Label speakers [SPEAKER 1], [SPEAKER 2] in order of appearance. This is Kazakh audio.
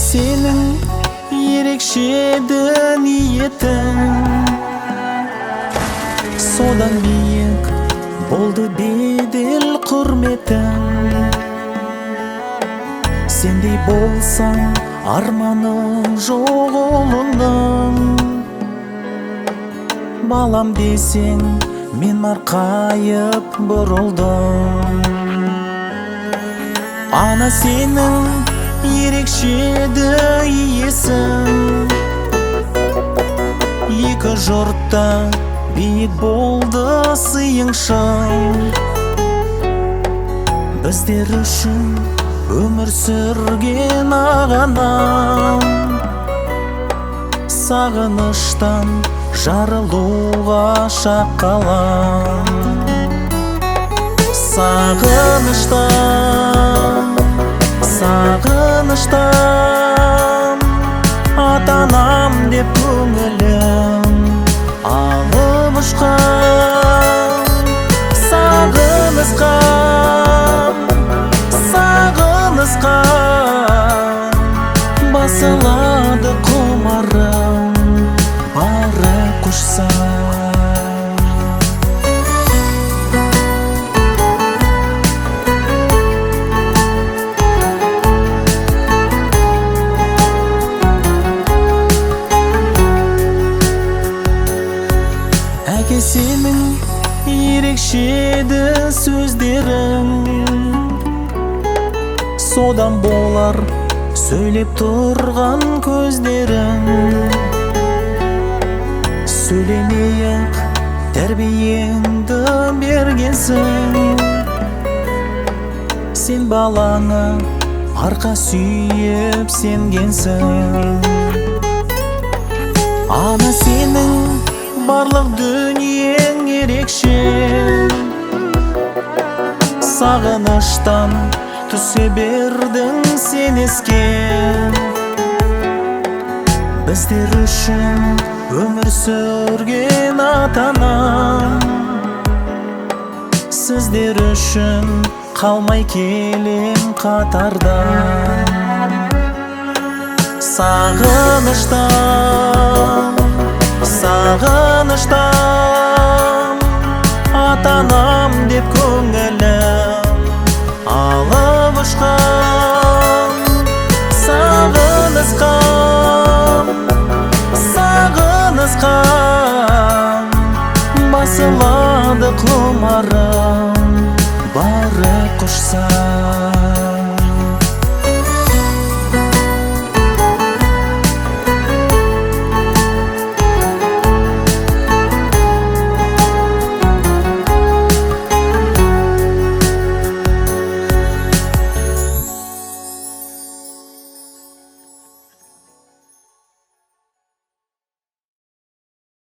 [SPEAKER 1] сенің ерекше ниетің, содан биік болды бедел құрметің. Сендей болсаң арманы жоқ ұлының, балам десең мен марқайып бұрылдым. Ана сенің ерекше иесің, екі жұртта биік болды сыйың шын. Біздер үшін өмір сүрген ағанам, сағыныштан жарылуға шақ қалам. Сағыныштан атанам деп көңілім алып ұшқан. Сағынысқа басылады құмарым бары құшса. Әке сенің ерекше сөздерің, содан болар сөйлеп тұрған көздерің. Сөйлемей-ақ тәрбиеңді бергенсің, сен баланы арқа сүйеп сенгенсің. Ана сенің барлық дүниең ерекше, сағыныштан түсе бердің сен еске. Біздер үшін өмір сүрген ата-анам, сіздер үшін қалмай келем қатардан. Сағыныштан ата-анам деп көңілім алып ұшқан. Сағынысқа басылады құмарым бары құшса.